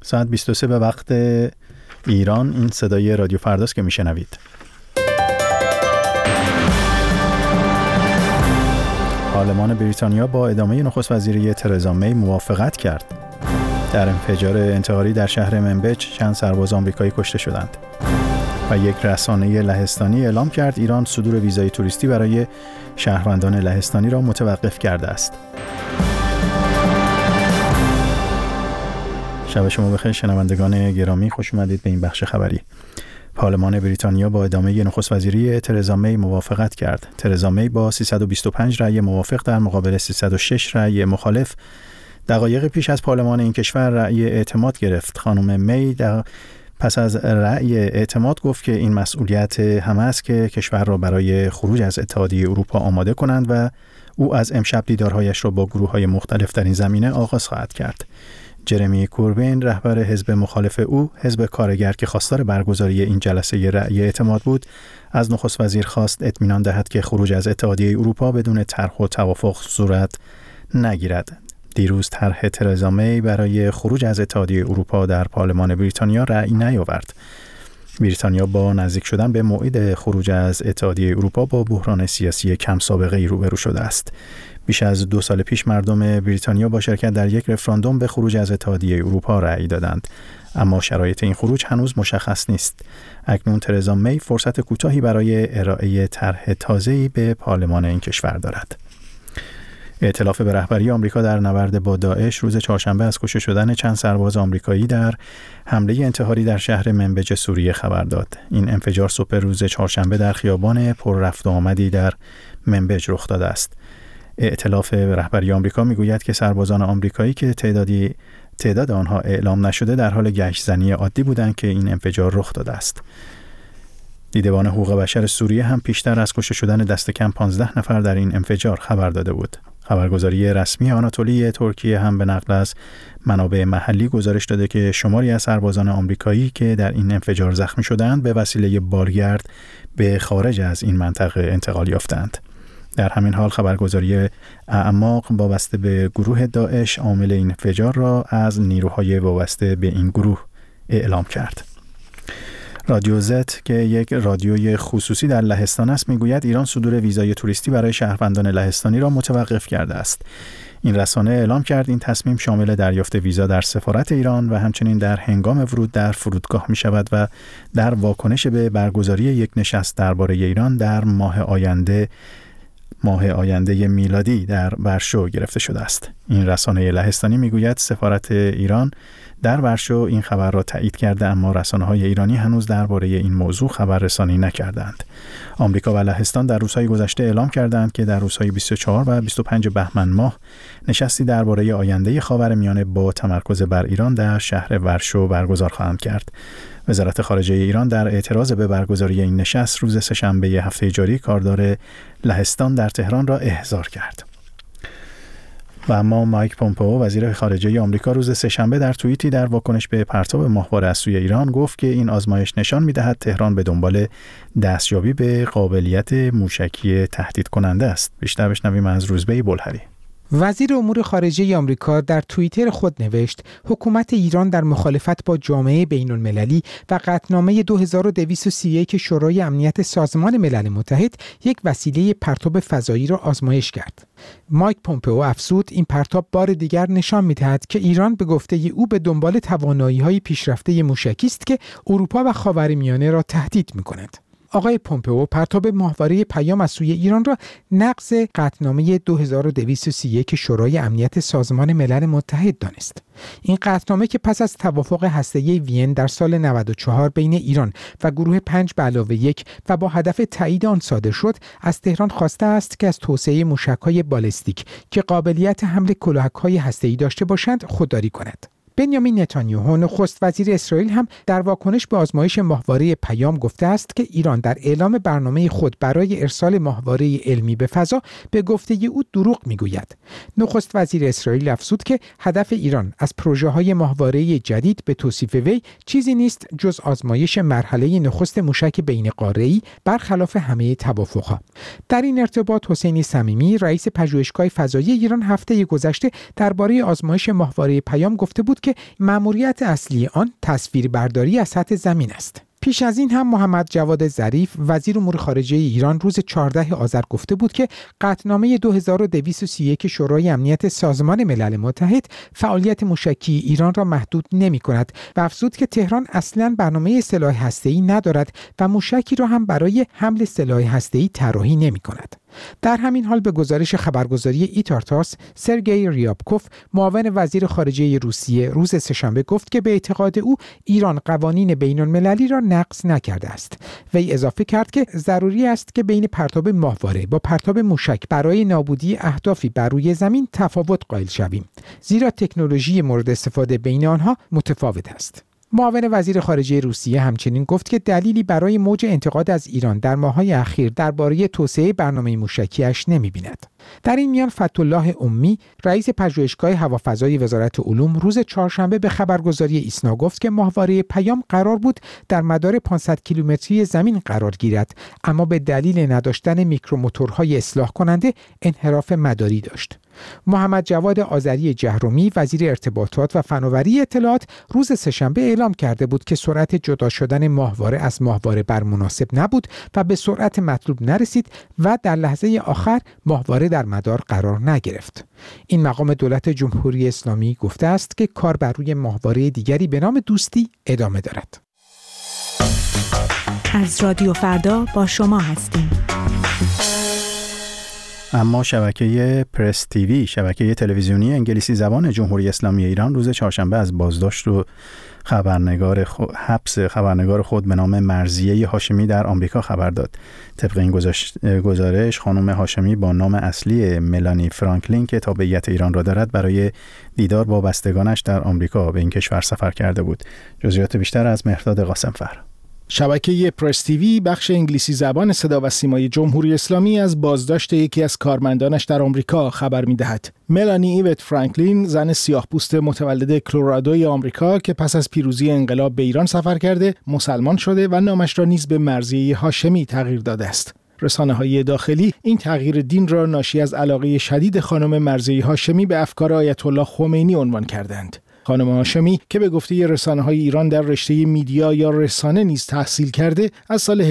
ساعت 23 به وقت ایران. این صدای رادیو فرداست که میشنوید. پارلمان بریتانیا با ادامه نخست وزیری ترزا می موافقت کرد. در انفجار انتحاری در شهر منبج چند سرباز آمریکایی کشته شدند. و یک رسانه لهستانی اعلام کرد ایران صدور ویزای توریستی برای شهروندان لهستانی را متوقف کرده است. شب شما بخیر شنوندگان گرامی، خوش اومدید به این بخش خبری. پارلمان بریتانیا با ادامه نخست وزیری ترزا می موافقت کرد. ترزا می با 325 رأی موافق در مقابل 306 رأی مخالف دقایق پیش از پارلمان این کشور رأی اعتماد گرفت. خانم می پس از رأی اعتماد گفت که این مسئولیت همه است که کشور را برای خروج از اتحادیه اروپا آماده کنند و او از امشب دیدارهایش را با گروه‌های مختلف در این زمینه آغاز خواهد کرد. جرمی کوربین رهبر حزب مخالف او، حزب کارگر که خواستار برگزاری این جلسه رأی اعتماد بود، از نخست وزیر خواست اطمینان دهد که خروج از اتحادیه اروپا بدون طرح و توافق صورت نگیرد. دیروز طرح ترزا می برای خروج از اتحادیه اروپا در پارلمان بریتانیا رأی نیاورد. بریتانیا با نزدیک شدن به موعد خروج از اتحادیه اروپا با بحران سیاسی کم سابقه ای روبرو شده است. بیش از 2 سال پیش مردم بریتانیا با شرکت در یک رفراندوم به خروج از اتحادیه اروپا رأی دادند، اما شرایط این خروج هنوز مشخص نیست. اکنون ترزا می فرصت کوتاهی برای ارائه طرح تازه‌ای به پارلمان این کشور دارد. ائتلاف به رهبری آمریکا در نبرد با داعش روز چهارشنبه از کشته شدن چند سرباز آمریکایی در حمله انتحاری در شهر منبج سوریه خبر داد. این انفجار صبح روز چهارشنبه در خیابان پر رفت و آمدی در منبج رخ داده است. ائتلاف به رهبری آمریکا میگوید که سربازان آمریکایی که تعداد آنها اعلام نشده در حال گشت‌زنی عادی بودند که این انفجار رخ داده است. دیدبان حقوق بشر سوریه هم پیشتر از کشته شدن دست کم 15 نفر در این انفجار خبر داده بود. خبرگزاری رسمی آناتولی ترکیه هم به نقل از منابع محلی گزارش داده که شماری از سربازان آمریکایی که در این انفجار زخمی شدند به وسیله بارگرد به خارج از این منطقه انتقال یافتند. در همین حال خبرگزاری اعماق وابسته به گروه داعش عامل این انفجار را از نیروهای وابسته به این گروه اعلام کرد. رادیو زت که یک رادیوی خصوصی در لهستان است میگوید ایران صدور ویزای توریستی برای شهروندان لهستانی را متوقف کرده است. این رسانه اعلام کرد این تصمیم شامل دریافت ویزا در سفارت ایران و همچنین در هنگام ورود در فرودگاه می شود و در واکنش به برگزاری یک نشست درباره ایران در ماه آینده میلادی در ورشو گرفته شده است. این رسانه لهستانی میگوید سفارت ایران در ورشو این خبر را تایید کرده، اما رسانه‌های ایرانی هنوز درباره این موضوع خبررسانی نکردند. آمریکا و لهستان در روزهای گذشته اعلام کردند که در روزهای 24 و 25 بهمن ماه نشستی درباره آینده خاورمیانه با تمرکز بر ایران در شهر ورشو برگزار خواهند کرد. وزارت خارجه ایران در اعتراض به برگزاری این نشست روز سه‌شنبه هفته جاری کاردار لهستان در تهران را احضار کرد. و اما مایک پومپئو وزیر خارجه آمریکا روز سه‌شنبه در توییتی در واکنش به پرتاب ماهواره از سوی ایران گفت که این آزمایش نشان می‌دهد تهران به دنبال دستیابی به قابلیت موشکی تهدید کننده است. بیشتر بشنویم از روزبه بلهری. وزیر امور خارجه آمریکا در توییتر خود نوشت حکومت ایران در مخالفت با جامعه بین‌المللی و قطعنامه 2231 شورای امنیت سازمان ملل متحد یک وسیله پرتاب فضایی را آزمایش کرد. مایک پومپئو افزود این پرتاب بار دیگر نشان می‌دهد که ایران به گفته او به دنبال توانایی‌های پیشرفته موشکی است که اروپا و خاورمیانه را تهدید می‌کند. آقای پومپئو پرتاب ماهواره پیام از سوی ایران را نقض قطعنامه 2231 شورای امنیت سازمان ملل متحد دانست. این قطعنامه که پس از توافق هسته‌ای وین در سال 94 بین ایران و گروه 5+1 و با هدف تایید آن صادر شد، از تهران خواسته است که از توسعه موشک‌های بالستیک که قابلیت حمل کلاهک‌های هسته‌ای داشته باشند خودداری کند. بنیامین نتانیاهو نخست وزیر اسرائیل هم در واکنش به آزمایش ماهواره پیام گفته است که ایران در اعلام برنامه خود برای ارسال ماهواره علمی به فضا به گفته او دروغ میگوید. نخست وزیر اسرائیل افزود که هدف ایران از پروژه‌های ماهواره جدید به توصیف وی چیزی نیست جز آزمایش مرحله نخست موشک بین قاره‌ای برخلاف همه توافقها. در این ارتباط حسین صمیمی رئیس پژوهشگاه فضایی ایران هفته گذشته درباره آزمایش ماهواره پیام گفته بود که که مأموریت اصلی آن تصویربرداری از سطح زمین است. پیش از این هم محمد جواد ظریف وزیر امور خارجه ایران روز 14 آذر گفته بود که قطعنامه 2231 شورای امنیت سازمان ملل متحد فعالیت موشکی ایران را محدود نمی‌کند و افزود که تهران اصلاً برنامه سلاح هسته‌ای ندارد و موشکی را هم برای حمل سلاح هسته‌ای طراحی نمی‌کند. در همین حال به گزارش خبرگزاری ایتارتاس، سرگئی ریابکوف، معاون وزیر خارجه روسیه، روز سه‌شنبه گفت که به اعتقاد او ایران قوانین بین‌المللی را نقض نکرده است. وی اضافه کرد که ضروری است که بین پرتاب ماهواره با پرتاب موشک برای نابودی اهدافی بر روی زمین تفاوت قائل شویم، زیرا تکنولوژی مورد استفاده بین آنها متفاوت است. معاون وزیر خارجه روسیه همچنین گفت که دلیلی برای موج انتقاد از ایران در ماه‌های اخیر درباره توسعه برنامه موشکی‌اش نمی‌بیند. در این میان فتح‌الله امی، رئیس پژوهشگاه هوافضای وزارت علوم، روز چهارشنبه به خبرگزاری ایسنا گفت که ماهواره پیام قرار بود در مدار 500 کیلومتری زمین قرار گیرد، اما به دلیل نداشتن میکروموتورهای اصلاح کننده انحراف مداری داشت. محمد جواد آذری جهرومی، وزیر ارتباطات و فناوری اطلاعات، روز سه‌شنبه اعلام کرده بود که سرعت جدا شدن ماهواره از ماهواره بر مناسب نبود و به سرعت مطلوب نرسید و در لحظه آخر ماهواره در مدار قرار نگرفت. این مقام دولت جمهوری اسلامی گفته است که کار بر روی ماهواره دیگری به نام دوستی ادامه دارد. از رادیو فردا با شما هستیم. اما شبکه پرس تیوی، شبکه تلویزیونی انگلیسی زبان جمهوری اسلامی ایران، روز چهارشنبه از بازداشت و حبس خبرنگار خود به نام مرضیه هاشمی در آمریکا خبر داد. طبق این گزارش خانم هاشمی با نام اصلی ملانی فرانکلین که تابعیت ایران را دارد برای دیدار با بستگانش در آمریکا به این کشور سفر کرده بود. جزئیات بیشتر از مهرداد قاسمفر. شبکه پرس تیوی، بخش انگلیسی زبان صدا و سیمای جمهوری اسلامی، از بازداشت یکی از کارمندانش در آمریکا خبر می‌دهد. ملانی ایوت فرانکلین، زن سیاه‌پوست متولد کلرادوی آمریکا که پس از پیروزی انقلاب به ایران سفر کرده، مسلمان شده و نامش را نیز به مرضیه هاشمی تغییر داده است. رسانه‌های داخلی این تغییر دین را ناشی از علاقه شدید خانم مرضیه هاشمی به افکار آیت الله خمینی عنوان کردند. خانم هاشمی که به گفته رسانه‌های ایران در رشته میدیا یا رسانه نیز تحصیل کرده، از سال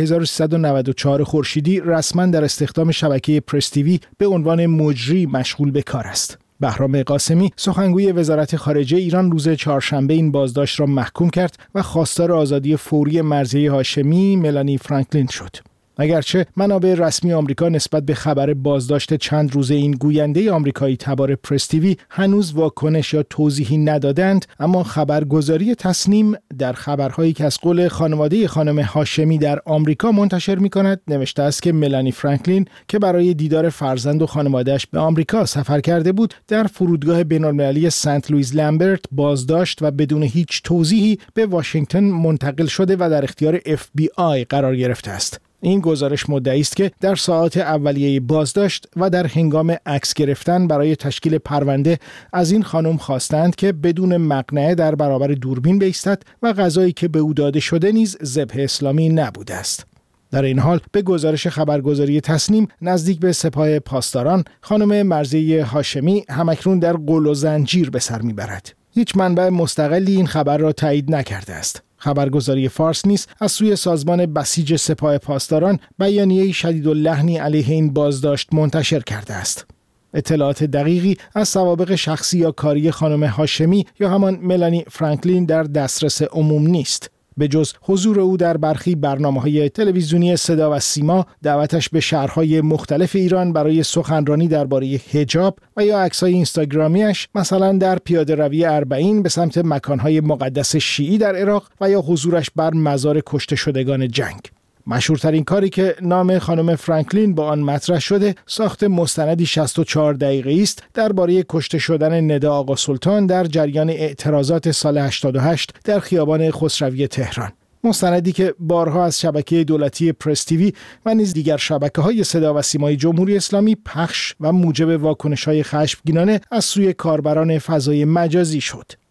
1394 خورشیدی رسما در استخدام شبکه پرس تیوی به عنوان مجری مشغول به کار است. بهرام قاسمی، سخنگوی وزارت خارجه ایران، روز چهارشنبه این بازداشت را محکوم کرد و خواستار آزادی فوری مرضیه هاشمی ملانی فرانکلین شد. اگرچه منابع رسمی آمریکا نسبت به خبر بازداشت چند روزه این گوینده آمریکایی تبار پرس تیوی هنوز واکنش یا توضیحی ندادند، اما خبرگزاری تصنیم در خبرهایی که از قول خانواده خانم هاشمی در آمریکا منتشر می‌کند نوشته است که ملانی فرانکلین که برای دیدار فرزند و خانواده‌اش به آمریکا سفر کرده بود، در فرودگاه بین‌المللی سنت لوئیس لامبرت بازداشت و بدون هیچ توضیحی به واشنگتن منتقل شده و در اختیار FBI قرار گرفته است. این گزارش مدعی است که در ساعات اولیه بازداشت و در هنگام عکس گرفتن برای تشکیل پرونده از این خانم خواستند که بدون مقنعه در برابر دوربین بایستد و غذایی که به او داده شده نیز ذبح اسلامی نبوده است. در این حال به گزارش خبرگزاری تصنیم، نزدیک به سپاه پاسداران، خانم مرضیه هاشمی همکنون در قل و زنجیر به سر میبرد. هیچ منبع مستقلی این خبر را تایید نکرده است. خبرگزاری فارس نیز از سوی سازمان بسیج سپاه پاسداران بیانیه‌ای شدیداللحنی علیه این بازداشت منتشر کرده است. اطلاعات دقیقی از سوابق شخصی یا کاری خانم هاشمی یا همان ملانی فرانکلین در دسترس عموم نیست. به جز حضور او در برخی برنامه‌های تلویزیونی صدا و سیما، دعوتش به شهرهای مختلف ایران برای سخنرانی درباره حجاب و یا عکس‌های اینستاگرامیش، مثلا در پیاده‌روی اربعین به سمت مکان‌های مقدس شیعی در عراق و یا حضورش بر مزار کشته شدگان جنگ. مشهورترین کاری که نام خانم فرانکلین با آن مطرح شده، ساخت مستندی 64 دقیقه‌ای است درباره کشته شدن ندا آقا سلطان در جریان اعتراضات سال 88 در خیابان خسروی تهران. مستندی که بارها از شبکه دولتی پرس تیوی و نیز دیگر شبکه‌های صدا و سیمای جمهوری اسلامی پخش و موجب واکنش‌های خشمگینانه از سوی کاربران فضای مجازی شد.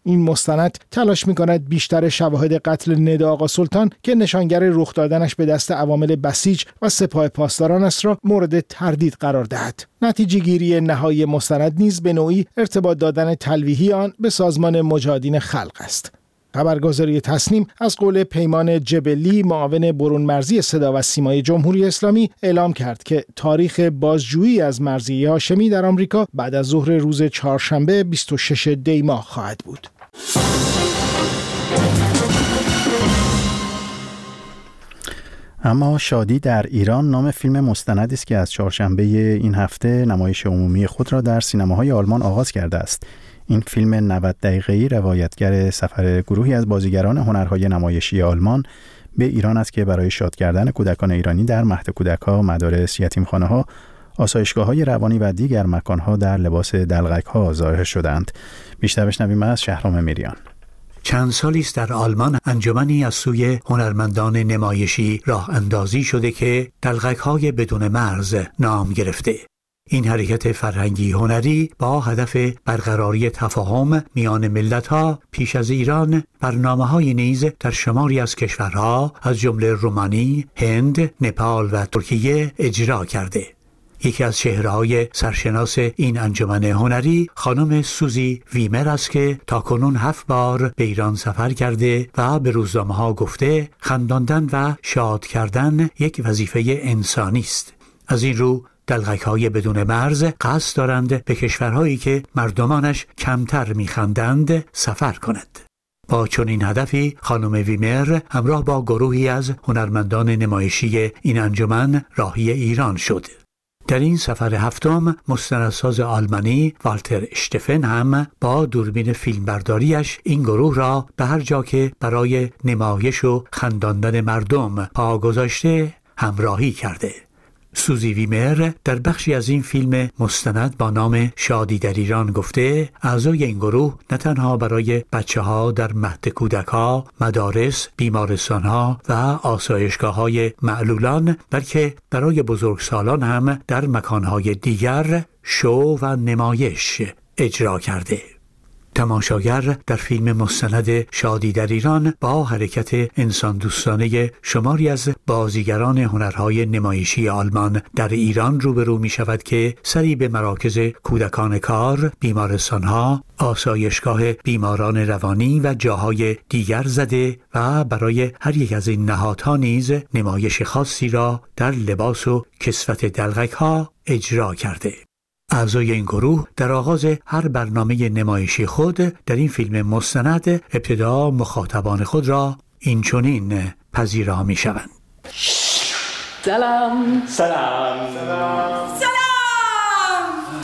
این مستند تلاش می‌کند بیشتر شواهد قتل ندا آقا سلطان که نشانگر رخ دادنش به دست عوامل بسیج و سپاه پاسداران است را مورد تردید قرار دهد. نتیجه گیری نهایی مستند نیز به نوعی ارتباط دادن تلویحی آن به سازمان مجاهدین خلق است. خبرگزاری تصنیم از قول پیمان جبلی، معاون برون مرزی صدا و سیمای جمهوری اسلامی، اعلام کرد که تاریخ بازجویی از مرضیه هاشمی در آمریکا بعد از ظهر روز چهارشنبه 26 دی ماه خواهد بود. اما شادی در ایران نام فیلم مستندی است که از چهارشنبه این هفته نمایش عمومی خود را در سینماهای آلمان آغاز کرده است. این فیلم 90 دقیقه‌ای روایتگر سفر گروهی از بازیگران هنرهای نمایشی آلمان به ایران است که برای شاد کردن کودکان ایرانی در مهد کودک‌ها، مدارس، یتیمخانه‌ها، آسایشگاه‌های روانی و دیگر مکان‌ها در لباس دلغک‌ها ظاهر شدند. بیشتر بشنویم از شهرام میریان. چند سالی است در آلمان انجمنی از سوی هنرمندان نمایشی راه اندازی شده که دلغک‌های بدون مرز نام گرفته. این حرکت فرهنگی هنری با هدف برقراری تفاهم میان ملت‌ها پیش از ایران برنامه‌های نیز در شماری از کشورها از جمله رومانی، هند، نپال و ترکیه اجرا کرده. یکی از چهره‌های سرشناس این انجمن هنری خانم سوزی ویمر است که تاکنون 7 بار به ایران سفر کرده و به روزنامه‌ها گفته خنداندن و شاد کردن یک وظیفه انسانی است. از این رو دلغک‌های بدون مرز قصد دارند به کشورهایی که مردمانش کمتر می‌خندند سفر کند. با چنین هدفی خانم ویمر همراه با گروهی از هنرمندان نمایشی این انجمن راهی ایران شد. در این سفر هفتم مستندساز آلمانی والتر اشتفن هم با دوربین فیلمبرداریش این گروه را به هر جا که برای نمایش و خنداندن مردم پا گذاشته همراهی کرده. سوزی ویمر در بخشی از این فیلم مستند با نام شادی در ایران گفته اعضای این گروه نه تنها برای بچه‌ها در مهد کودک‌ها، مدارس، بیمارستان‌ها و آسایشگاه‌های معلولان بلکه برای بزرگسالان هم در مکان‌های دیگر شو و نمایش اجرا کرده. تماشاگر در فیلم مستند شادی در ایران با حرکت انسان دوستانه شماری از بازیگران هنرهای نمایشی آلمان در ایران روبرو می شود که سری به مراکز کودکان کار، بیمارستانها، آسایشگاه بیماران روانی و جاهای دیگر زده و برای هر یک از این نهادها نیز نمایش خاصی را در لباس و کسوت دلغک‌ها اجرا کرده. اعضای این گروه در آغاز هر برنامه نمایشی خود در این فیلم مستند ابتدا مخاطبان خود را این چنین پذیرا می شوند. سلام سلام سلام سلام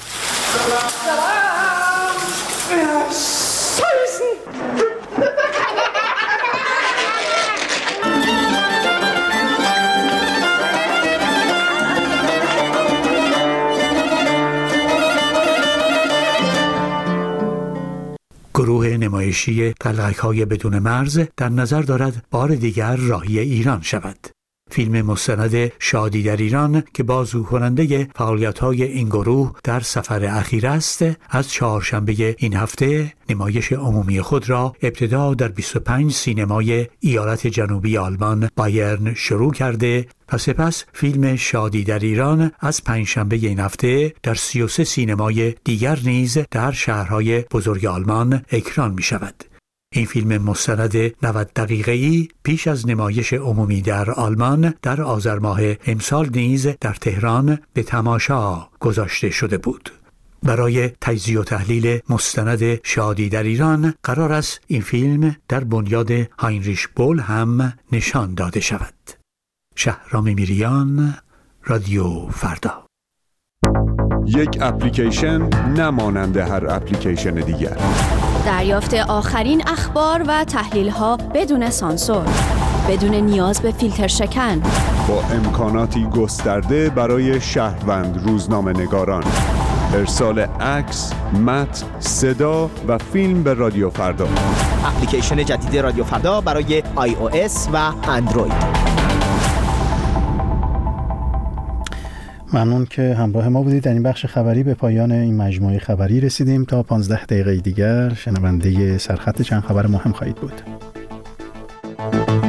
گروه نمایشی دلغک‌های بدون مرز در نظر دارد بار دیگر راهی ایران شود. فیلم مستند شادی در ایران که بازگو کننده فعالیت‌های این گروه در سفر اخیر است، از چهارشنبه این هفته نمایش عمومی خود را ابتدا در 25 سینمای ایالت جنوبی آلمان بایرن شروع کرده و سپس فیلم شادی در ایران از پنجشنبه این هفته در 33 سینمای دیگر نیز در شهرهای بزرگ آلمان اکران می شود. این فیلم مستند 90 دقیقه‌ای پیش از نمایش عمومی در آلمان در آذر ماه امسال نیز در تهران به تماشا گذاشته شده بود. برای تجزیه و تحلیل مستند شادی در ایران قرار است این فیلم در بنیاد هاینریش بول هم نشان داده شود. شهرام میریان، رادیو فردا. یک اپلیکیشن نمانند هر اپلیکیشن دیگر. دریافت آخرین اخبار و تحلیل‌ها بدون سانسور، بدون نیاز به فیلتر شکن، با امکاناتی گسترده برای شهروند روزنامه‌نگاران. ارسال عکس، متن، صدا و فیلم به رادیو فردا. اپلیکیشن جدید رادیو فردا برای iOS و اندروید. ممنون که همراه ما بودید. در این بخش خبری به پایان این مجموعه خبری رسیدیم. تا 15 دقیقه دیگر شنونده سرخط چند خبر مهم خواهید بود.